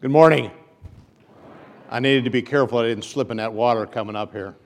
Good morning. I needed to be careful I didn't slip in that water coming up here.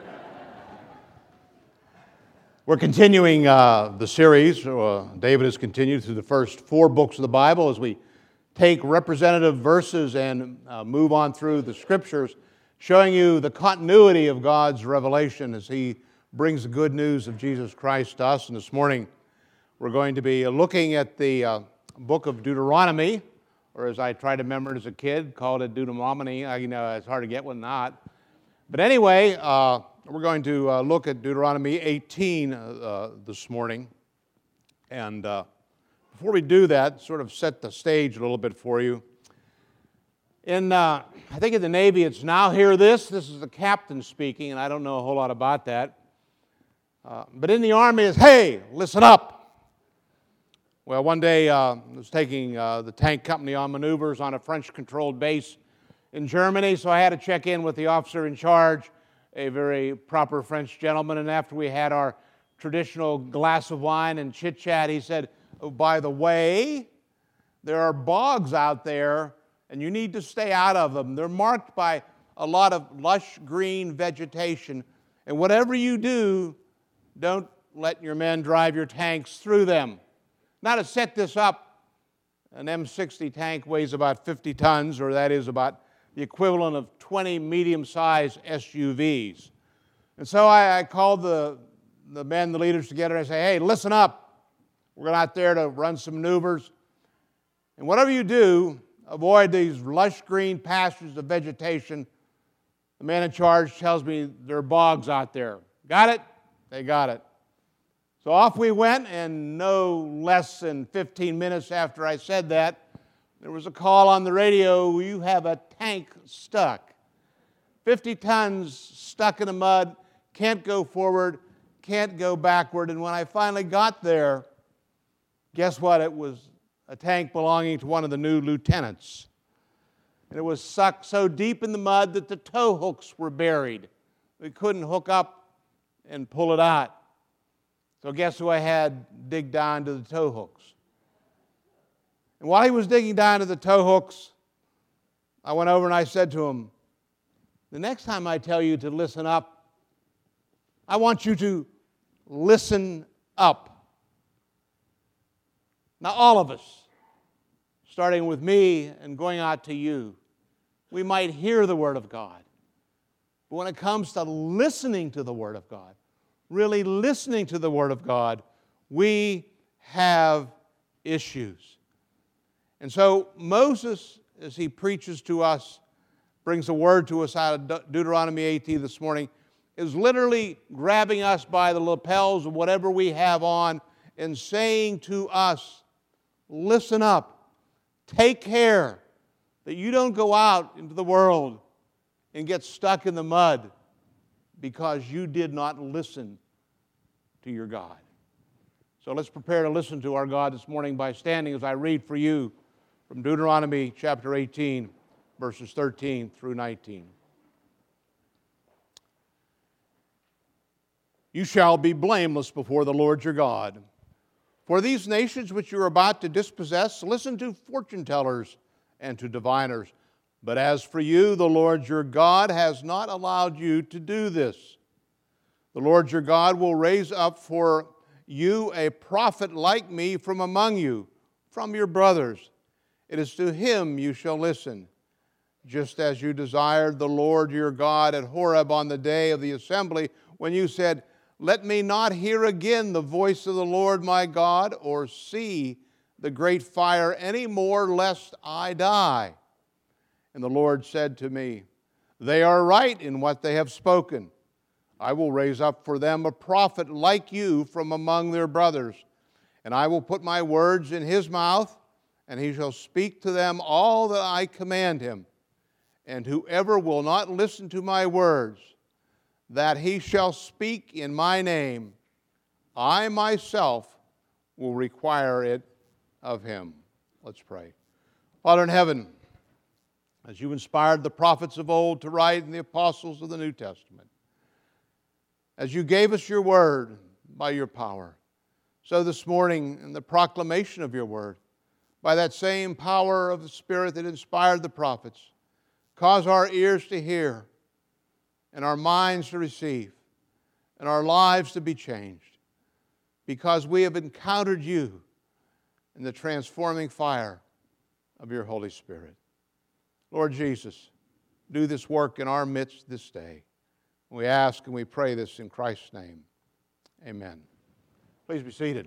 We're continuing the series. David has continued through the first 4 books of the Bible as we take representative verses and move on through the Scriptures, showing you the continuity of God's revelation as He brings the good news of Jesus Christ to us. And this morning we're going to be looking at the book of Deuteronomy, or as I tried to remember it as a kid, called it Deuteronomy. It's hard to get one not. But anyway, we're going to look at Deuteronomy 18 this morning. And before we do that, sort of set the stage a little bit for you. I think in the Navy it's now hear this. This is the captain speaking, and I don't know a whole lot about that. But in the Army it's, hey, listen up. Well, one day I was taking the tank company on maneuvers on a French-controlled base in Germany, so I had to check in with the officer in charge, a very proper French gentleman, and after we had our traditional glass of wine and chit-chat, he said, oh, by the way, there are bogs out there, and you need to stay out of them. They're marked by a lot of lush green vegetation, and whatever you do, don't let your men drive your tanks through them. Now, to set this up, an M60 tank weighs about 50 tons, or that is about the equivalent of 20 medium-sized SUVs. And so I called the men, the leaders together, and I say, hey, listen up. We're going out there to run some maneuvers. And whatever you do, avoid these lush green pastures of vegetation. The man in charge tells me there are bogs out there. Got it? They got it. So off we went, and no less than 15 minutes after I said that, there was a call on the radio, you have a tank stuck. 50 tons stuck in the mud, can't go forward, can't go backward. And when I finally got there, guess what? It was a tank belonging to one of the new lieutenants. And it was sucked so deep in the mud that the tow hooks were buried. We couldn't hook up and pull it out. So guess who I had dig down to the tow hooks? And while he was digging down to the tow hooks, I went over and I said to him, the next time I tell you to listen up, I want you to listen up. Now all of us, starting with me and going out to you, we might hear the Word of God. But when it comes to listening to the Word of God, really listening to the Word of God, we have issues. And so Moses, as he preaches to us, brings a word to us out of Deuteronomy 18 this morning, is literally grabbing us by the lapels of whatever we have on and saying to us, listen up, take care that you don't go out into the world and get stuck in the mud because you did not listen to your God. So let's prepare to listen to our God this morning by standing as I read for you from Deuteronomy chapter 18, verses 13 through 19. You shall be blameless before the Lord your God. For these nations which you are about to dispossess, listen to fortune tellers and to diviners. But as for you, the Lord your God has not allowed you to do this. The Lord your God will raise up for you a prophet like me from among you, from your brothers. It is to him you shall listen, just as you desired the Lord your God at Horeb on the day of the assembly, when you said, let me not hear again the voice of the Lord my God, or see the great fire any more, lest I die. And the Lord said to me, they are right in what they have spoken. I will raise up for them a prophet like you from among their brothers, and I will put my words in his mouth, and he shall speak to them all that I command him. And whoever will not listen to my words, that he shall speak in my name, I myself will require it of him. Let's pray. Father in heaven, as you inspired the prophets of old to write and the apostles of the New Testament, as you gave us your word by your power, so this morning in the proclamation of your word, by that same power of the Spirit that inspired the prophets, cause our ears to hear and our minds to receive and our lives to be changed, because we have encountered you in the transforming fire of your Holy Spirit. Lord Jesus, do this work in our midst this day. We ask and we pray this in Christ's name. Amen. Please be seated.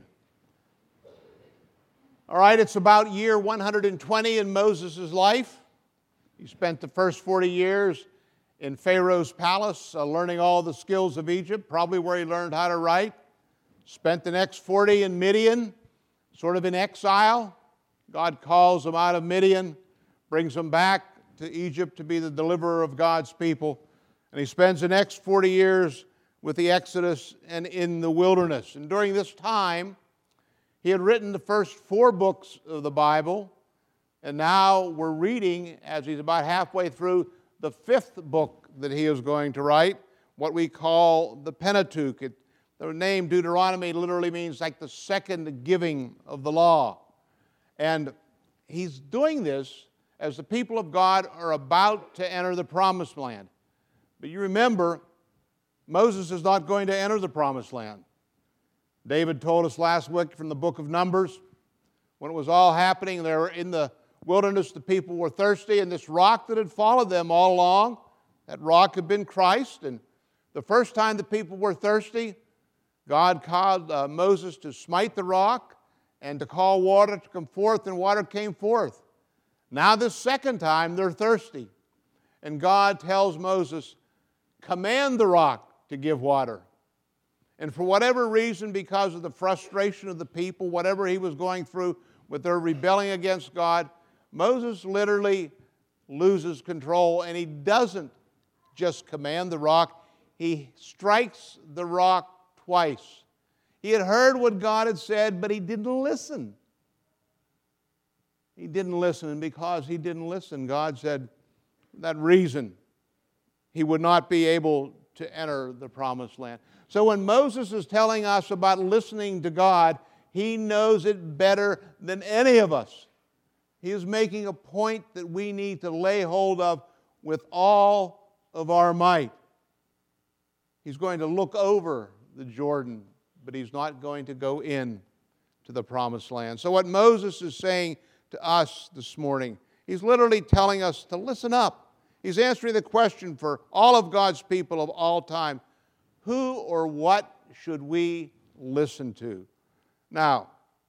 All right, it's about year 120 in Moses' life. He spent the first 40 years in Pharaoh's palace, learning all the skills of Egypt, probably where he learned how to write. Spent the next 40 in Midian, sort of in exile. God calls him out of Midian, brings him back to Egypt to be the deliverer of God's people. And he spends the next 40 years with the Exodus and in the wilderness. And during this time, he had written the first 4 books of the Bible, and now we're reading, as he's about halfway through, the 5th book that he is going to write, what we call the Pentateuch. The name Deuteronomy literally means like the second giving of the law. And he's doing this as the people of God are about to enter the Promised Land. But you remember, Moses is not going to enter the Promised Land. David told us last week from the book of Numbers, when it was all happening, they were in the wilderness, the people were thirsty, and this rock that had followed them all along, that rock had been Christ. And the first time the people were thirsty, God called Moses to smite the rock and to call water to come forth, and water came forth. Now this second time, they're thirsty. And God tells Moses, command the rock to give water. And for whatever reason, because of the frustration of the people, whatever he was going through with their rebelling against God, Moses literally loses control, and he doesn't just command the rock, he strikes the rock twice. He had heard what God had said, but he didn't listen. He didn't listen, and because he didn't listen, God said, for that reason, he would not be able to enter the Promised Land. So when Moses is telling us about listening to God, he knows it better than any of us. He is making a point that we need to lay hold of with all of our might. He's going to look over the Jordan, but he's not going to go in to the Promised Land. So what Moses is saying to us this morning, he's literally telling us to listen up. He's answering the question for all of God's people of all time: who or what should we listen to? Now,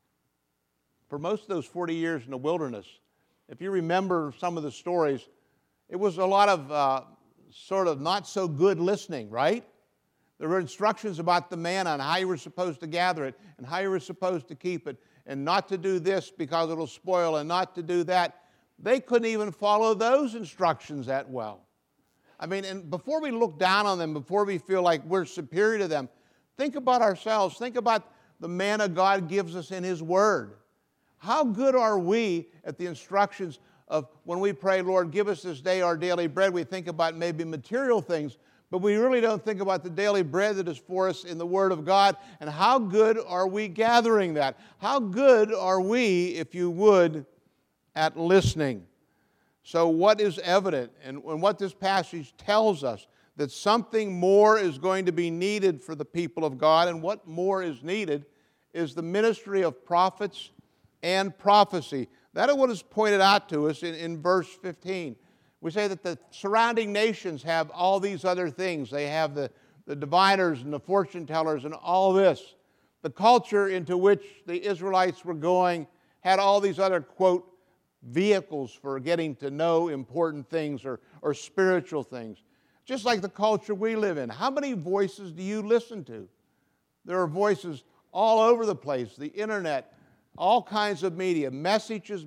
for most of those 40 years in the wilderness, if you remember some of the stories, it was a lot of sort of not so good listening, right? There were instructions about the manna and how you were supposed to gather it and how you were supposed to keep it, and not to do this because it'll spoil, and not to do that. They couldn't even follow those instructions that well. I mean, and before we look down on them, before we feel like we're superior to them, think about ourselves. Think about the manna God gives us in His Word. How good are we at the instructions of when we pray, Lord, give us this day our daily bread? We think about maybe material things, but we really don't think about the daily bread that is for us in the Word of God. And how good are we gathering that? How good are we, if you would, at listening? So what is evident, and what this passage tells us, that something more is going to be needed for the people of God, and what more is needed is the ministry of prophets and prophecy. That is what is pointed out to us in verse 15. We say that the surrounding nations have all these other things. They have the diviners and the fortune tellers and all this. The culture into which the Israelites were going had all these other, quote, vehicles for getting to know important things or spiritual things. Just like the culture we live in. How many voices do you listen to? There are voices all over the place, the internet, all kinds of media, messages.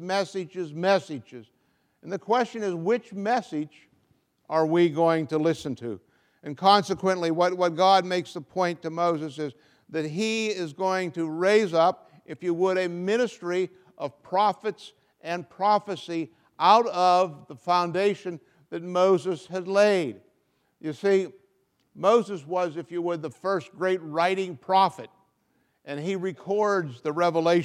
And the question is, which message are we going to listen to? And consequently, what God makes the point to Moses is that He is going to raise up, if you would, a ministry of prophets and prophecy out of the foundation that Moses had laid. You see, Moses was, if you would, the first great writing prophet, and he records the revelation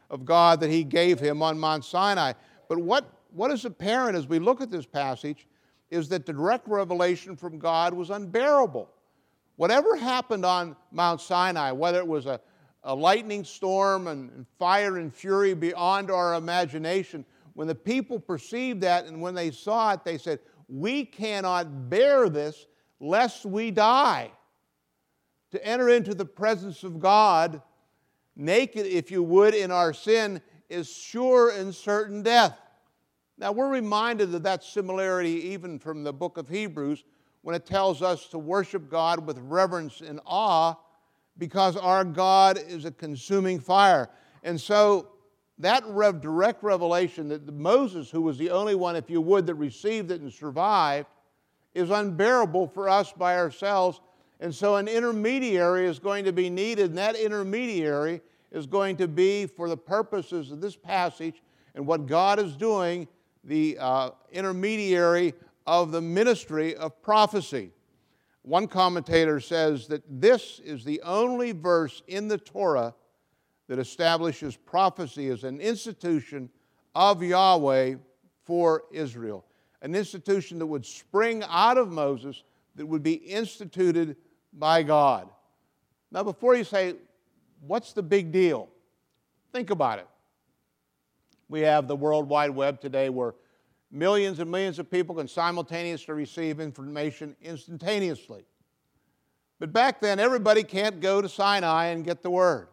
of God that he gave him on Mount Sinai. But what is apparent as we look at this passage is that the direct revelation from God was unbearable. Whatever happened on Mount Sinai, whether it was a lightning storm and fire and fury beyond our imagination, when the people perceived that and when they saw it, they said, "We cannot bear this lest we die." To enter into the presence of God, naked, if you would, in our sin, is sure and certain death. Now, we're reminded of that similarity even from the book of Hebrews when it tells us to worship God with reverence and awe because our God is a consuming fire. And so that direct revelation that Moses, who was the only one, if you would, that received it and survived, is unbearable for us by ourselves. And so an intermediary is going to be needed, and that intermediary is going to be, for the purposes of this passage and what God is doing, the intermediary of the ministry of prophecy. One commentator says that this is the only verse in the Torah that establishes prophecy as an institution of Yahweh for Israel, an institution that would spring out of Moses, that would be instituted by God. Now, before you say, what's the big deal? Think about it. We have the World Wide Web today where millions and millions of people can simultaneously receive information instantaneously. But back then, everybody can't go to Sinai and get the Word.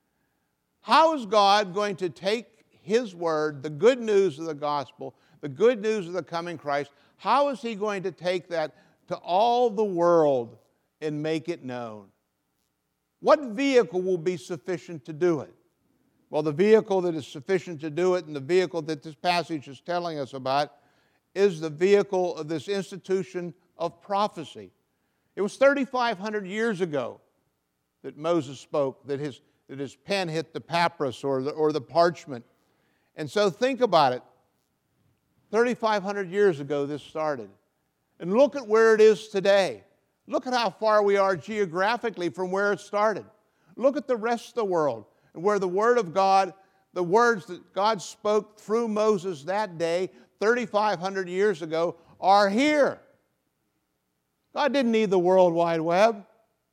How is God going to take His Word, the good news of the gospel, the good news of the coming Christ, how is He going to take that to all the world and make it known? What vehicle will be sufficient to do it? Well, the vehicle that is sufficient to do it and the vehicle that this passage is telling us about is the vehicle of this institution of prophecy. It was 3,500 years ago that Moses spoke, that his pen hit the papyrus or the parchment. And so think about it. 3,500 years ago this started. And look at where it is today. Look at how far we are geographically from where it started. Look at the rest of the world and where the Word of God, the words that God spoke through Moses that day, 3,500 years ago, are here. God didn't need the World Wide Web.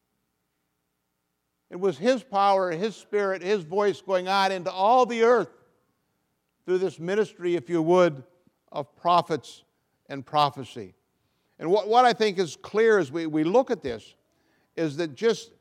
It was His power, His Spirit, His voice going out into all the earth through this ministry, if you would, of prophets and prophecy. And what I think is clear as we look at this is that just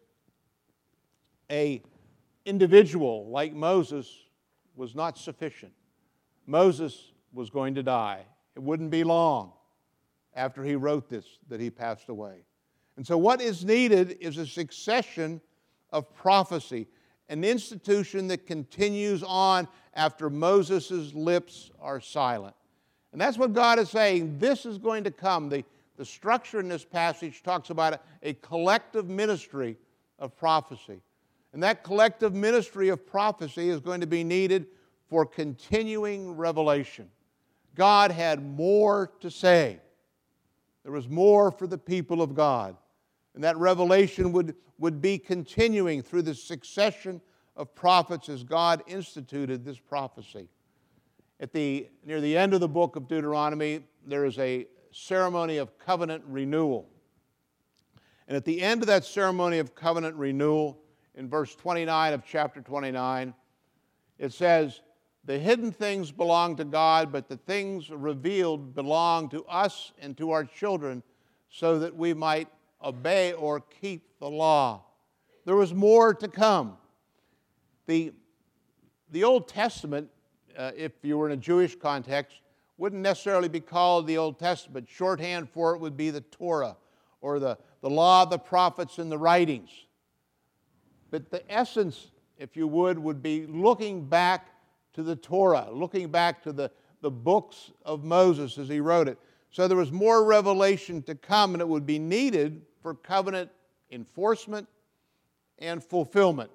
an individual like Moses was not sufficient. Moses was going to die. It wouldn't be long after he wrote this that he passed away. And so what is needed is a succession of prophecy, an institution that continues on after Moses' lips are silent. And that's what God is saying. This is going to come. The structure in this passage talks about a collective ministry of prophecy. And that collective ministry of prophecy is going to be needed for continuing revelation. God had more to say. There was more for the people of God. And that revelation would be continuing through the succession of prophets as God instituted this prophecy. Near the end of the book of Deuteronomy, there is a ceremony of covenant renewal. And at the end of that ceremony of covenant renewal, in verse 29 of chapter 29, it says, "The hidden things belong to God, but the things revealed belong to us and to our children, so that we might obey or keep the law." There was more to come. The Old Testament, if you were in a Jewish context, wouldn't necessarily be called the Old Testament. Shorthand for it would be the Torah, or the law of the prophets and the writings. But the essence, if you would be looking back to the Torah, looking back to the books of Moses as he wrote it. So there was more revelation to come, and it would be needed for covenant enforcement and fulfillment.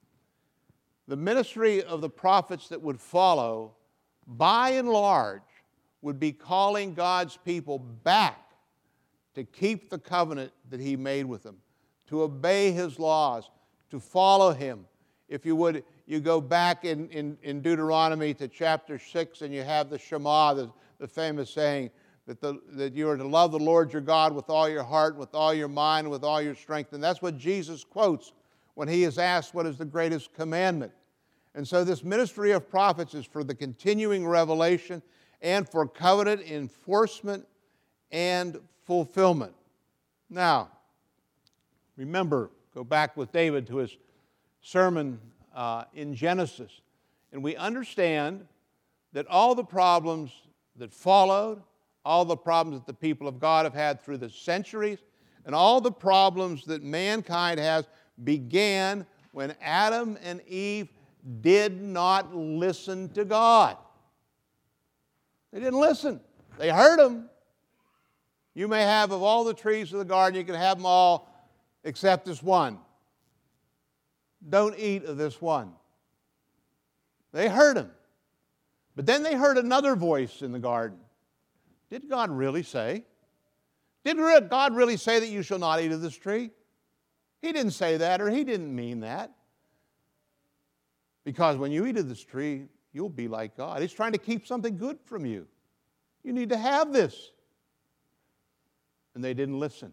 The ministry of the prophets that would follow, by and large, would be calling God's people back to keep the covenant that He made with them, to obey His laws, to follow Him if you would, you go back in Deuteronomy to chapter 6, and you have the Shema, the famous saying that you are to love the Lord your God with all your heart, with all your mind, with all your strength. And that's what Jesus quotes when he is asked what is the greatest commandment. And so this ministry of prophets is for the continuing revelation and for covenant enforcement and fulfillment. Now, remember, go back with David to his sermon in Genesis, and we understand that all the problems that followed, all the problems that the people of God have had through the centuries, and all the problems that mankind has began when Adam and Eve did not listen to God. They didn't listen. They heard him. You may have of all the trees of the garden, you can have them all except this one. Don't eat of this one. They heard him. But then they heard another voice in the garden. Did God really say? Did God really say that you shall not eat of this tree? He didn't say that, or he didn't mean that. Because when you eat of this tree, you'll be like God. He's trying to keep something good from you. You need to have this. And they didn't listen.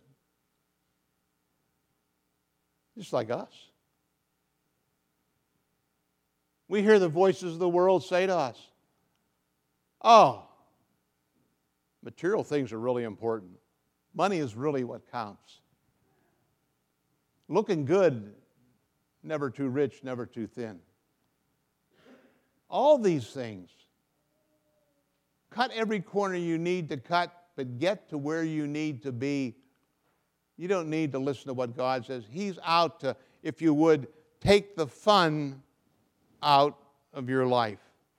Just like us. We hear the voices of the world say to us, oh, material things are really important. Money is really what counts. Looking good, never too rich, never too thin. All these things. Cut every corner you need to cut, but get to where you need to be. You don't need to listen to what God says. He's out to, if you would, take the fun out of your life.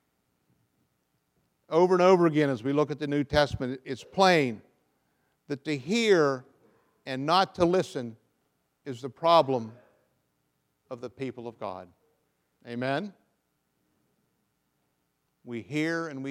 Over and over again, as we look at the New Testament, it's plain that to hear and not to listen is the problem of the people of God. Amen? We hear and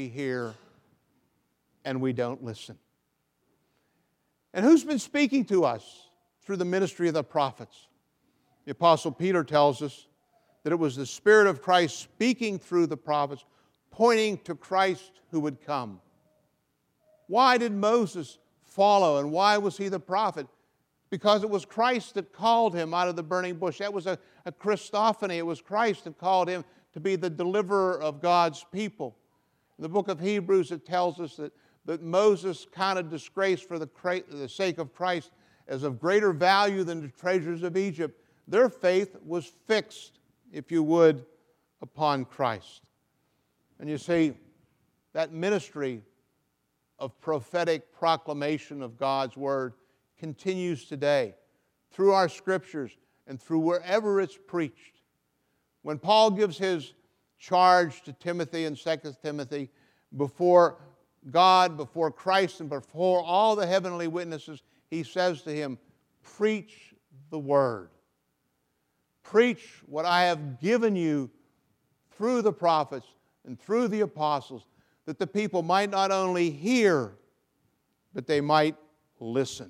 we don't listen. And who's been speaking to us through the ministry of the prophets? The Apostle Peter tells us that it was the Spirit of Christ speaking through the prophets, pointing to Christ who would come. Why did Moses follow, and why was he the prophet? Because it was Christ that called him out of the burning bush. That was a Christophany. It was Christ that called him to be the deliverer of God's people. In the book of Hebrews, it tells us that Moses counted disgrace for the sake of Christ as of greater value than the treasures of Egypt. Their faith was fixed, if you would, upon Christ. And you see, that ministry of prophetic proclamation of God's Word continues today through our Scriptures and through wherever it's preached. When Paul gives his charge to Timothy in 2 Timothy, before God, before Christ, and before all the heavenly witnesses, he says to him, preach the Word. Preach what I have given you through the prophets and through the apostles, that the people might not only hear, but they might listen.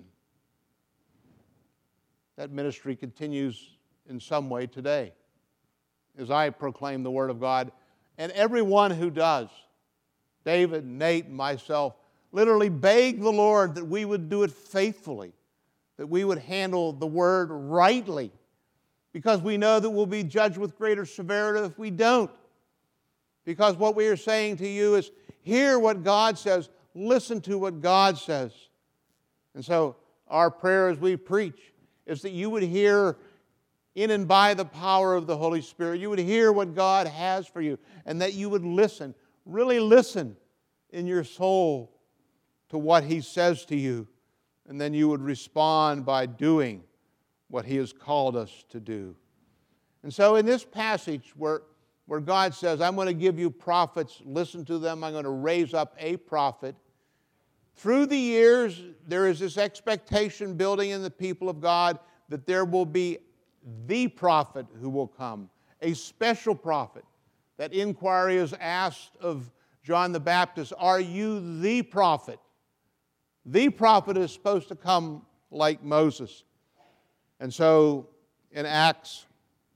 That ministry continues in some way today as I proclaim the Word of God. And everyone who does, David, Nate, and myself, literally beg the Lord that we would do it faithfully, that we would handle the Word rightly, because we know that we'll be judged with greater severity if we don't. Because what we are saying to you is, hear what God says, listen to what God says. And so our prayer as we preach is that you would hear in and by the power of the Holy Spirit. You would hear what God has for you, and that you would listen, really listen in your soul to what He says to you, and then you would respond by doing what He has called us to do. And so in this passage where God says, I'm going to give you prophets, listen to them, I'm going to raise up a prophet. Through the years, there is this expectation building in the people of God that there will be the prophet who will come, a special prophet. That inquiry is asked of John the Baptist, are you the prophet? The prophet is supposed to come like Moses. And so in Acts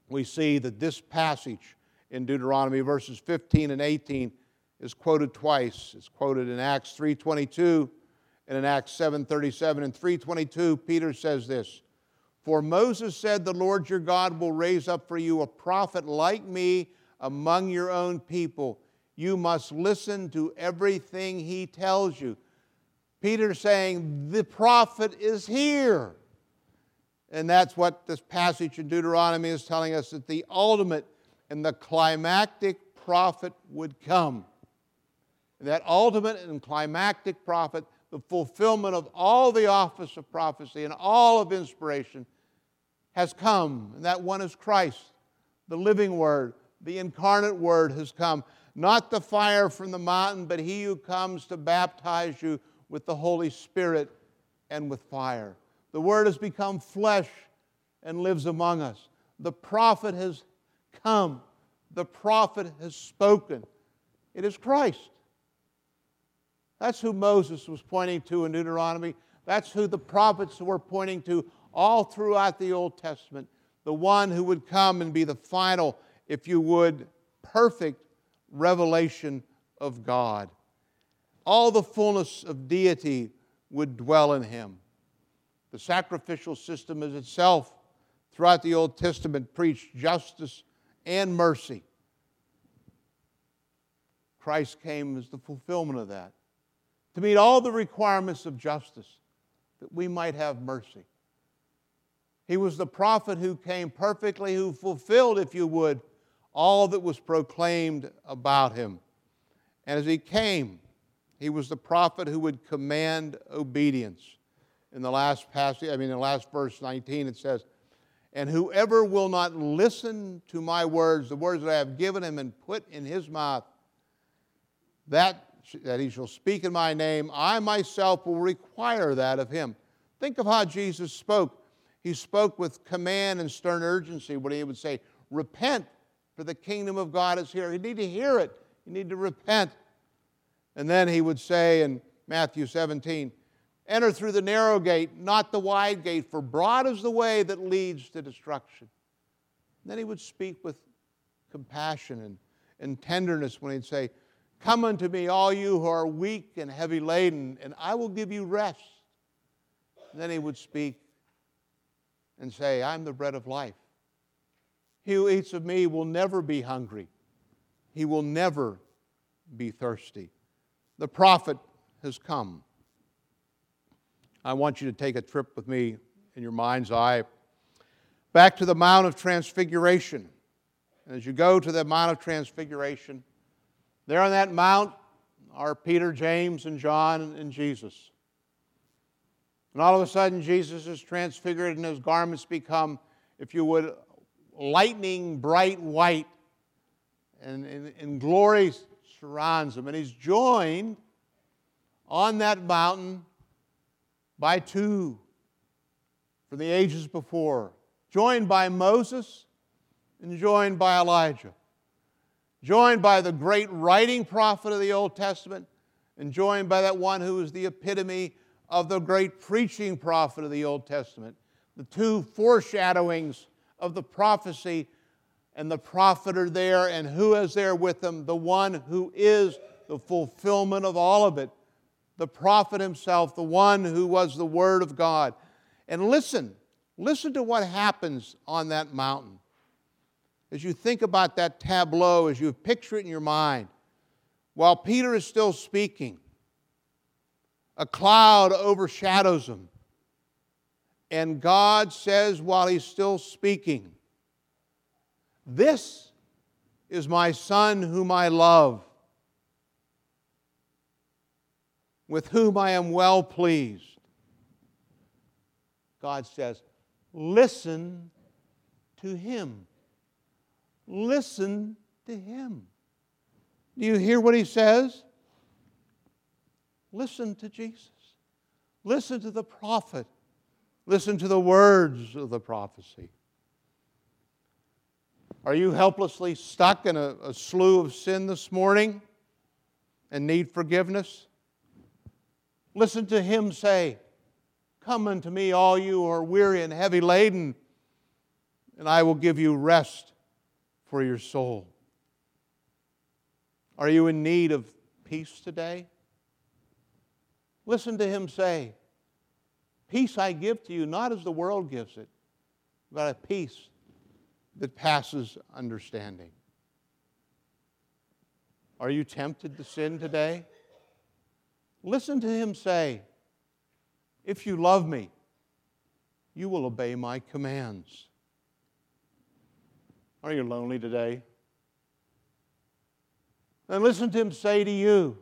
we see that this passage in Deuteronomy, verses 15 and 18, is quoted twice. It's quoted in Acts 3:22 and in Acts 7:37. In 3:22, Peter says this, "For Moses said, the Lord your God will raise up for you a prophet like me among your own people. You must listen to everything he tells you." Peter's saying, the prophet is here. And that's what this passage in Deuteronomy is telling us, that the ultimate and the climactic prophet would come. And that ultimate and climactic prophet, the fulfillment of all the office of prophecy and all of inspiration, has come. And that one is Christ, the living Word, the incarnate Word has come. Not the fire from the mountain, but He who comes to baptize you with the Holy Spirit and with fire. The Word has become flesh and lives among us. The prophet has come. The prophet has spoken. It is Christ. That's who Moses was pointing to in Deuteronomy. That's who the prophets were pointing to all throughout the Old Testament. The one who would come and be the final, if you would, perfect revelation of God. All the fullness of deity would dwell in Him. The sacrificial system is itself, throughout the Old Testament, preached justice and mercy. Christ came as the fulfillment of that, to meet all the requirements of justice, that we might have mercy. He was the prophet who came perfectly, who fulfilled, if you would, all that was proclaimed about Him. And as He came, He was the prophet who would command obedience. In the last passage, in the last verse 19, it says, "And whoever will not listen to my words, the words that I have given him and put in his mouth, that he shall speak in my name, I myself will require that of him." Think of how Jesus spoke. He spoke with command and stern urgency when He would say, "Repent, for the kingdom of God is here." You need to hear it. You need to repent. And then He would say in Matthew 17, "Enter through the narrow gate, not the wide gate, for broad is the way that leads to destruction." And then He would speak with compassion and tenderness when He'd say, "Come unto me, all you who are weak and heavy laden, and I will give you rest." And then He would speak and say, "I'm the bread of life. He who eats of me will never be hungry. He will never be thirsty." The prophet has come. I want you to take a trip with me in your mind's eye back to the Mount of Transfiguration. And as you go to the Mount of Transfiguration, there on that mount are Peter, James, and John, and Jesus. And all of a sudden, Jesus is transfigured and His garments become, if you would, lightning bright white, and glory surrounds Him. And He's joined on that mountain by two from the ages before, joined by Moses and joined by Elijah, joined by the great writing prophet of the Old Testament, and joined by that one who is the epitome of the great preaching prophet of the Old Testament. The two foreshadowings of the prophecy, and the prophet are there, and who is there with them? The one who is the fulfillment of all of it, the prophet himself, the one who was the Word of God. And listen to what happens on that mountain. As you think about that tableau, as you picture it in your mind, while Peter is still speaking, a cloud overshadows him. And God says while He's still speaking, "This is my Son whom I love, with whom I am well pleased." God says, listen to Him. Listen to Him. Do you hear what He says? Listen to Jesus. Listen to the prophet. Listen to the words of the prophecy. Are you helplessly stuck in a slough of sin this morning and need forgiveness? Listen to Him say, "Come unto me, all you who are weary and heavy laden, and I will give you rest for your soul. Are you in need of peace today? Listen to him say, peace I give to you, not as the world gives it, but a peace that passes understanding. Are you tempted to sin today? Listen to him say, if you love me, you will obey my commands. Are you lonely today? Then listen to him say to you,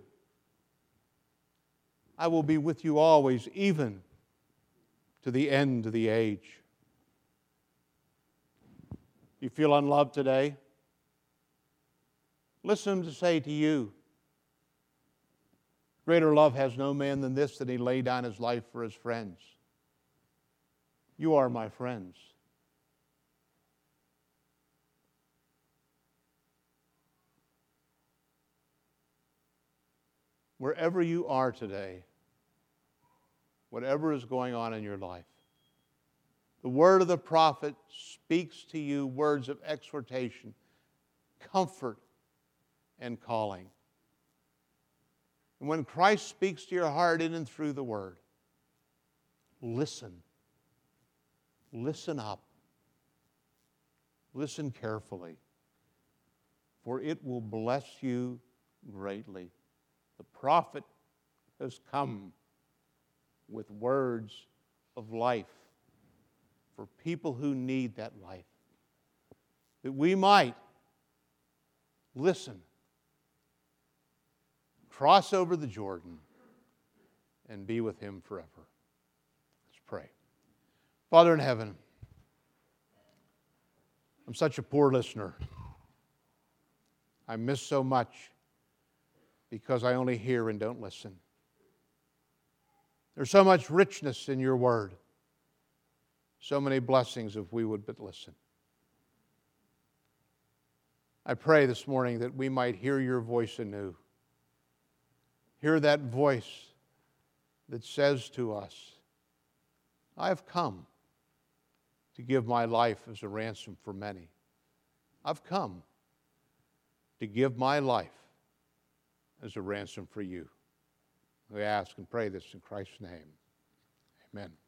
I will be with you always, even to the end of the age. You feel unloved today? Listen to say to you, greater love has no man than this, that he lay down his life for his friends. You are my friends. Wherever you are today, whatever is going on in your life, the word of the prophet speaks to you words of exhortation, comfort, and calling. And when Christ speaks to your heart in and through the word, listen. Listen up. Listen carefully, for it will bless you greatly. The prophet has come with words of life for people who need that life, that we might listen, cross over the Jordan, and be with him forever. Let's pray. Father in heaven, I'm such a poor listener. I miss so much because I only hear and don't listen. There's so much richness in your word, so many blessings if we would but listen. I pray this morning that we might hear your voice anew. Hear that voice that says to us, I have come to give my life as a ransom for many. I've come to give my life as a ransom for you. We ask and pray this in Christ's name. Amen.